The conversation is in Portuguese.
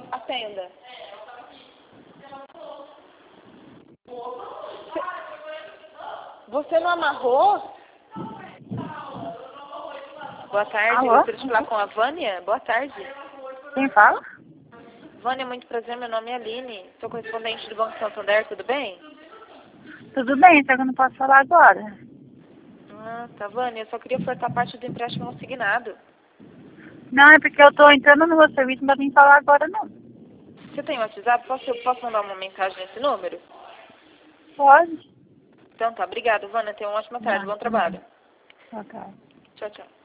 Atenda. Você não amarrou? Boa tarde, Alô? eu gostaria de falar com a Vânia. Boa tarde. Quem fala? Vânia, muito prazer, meu nome é Aline. Sou correspondente do Banco Santander, tudo bem? Tudo bem, só que eu não posso falar agora. Ah, tá, Vânia, eu só queria ofertar parte do empréstimo consignado. Não, é porque eu tô entrando no meu serviço, não dá pra mim falar agora não. Você tem WhatsApp? Posso mandar uma mensagem nesse número? Pode? Então tá, obrigada, Vânia. Tenha uma ótima tarde, Não, bom trabalho. ok. Tchau, tchau.